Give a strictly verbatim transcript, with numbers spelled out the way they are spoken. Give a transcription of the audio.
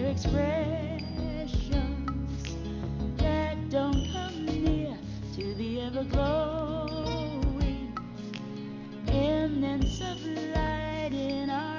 expressions that don't come near to the ever glowing eminence of light.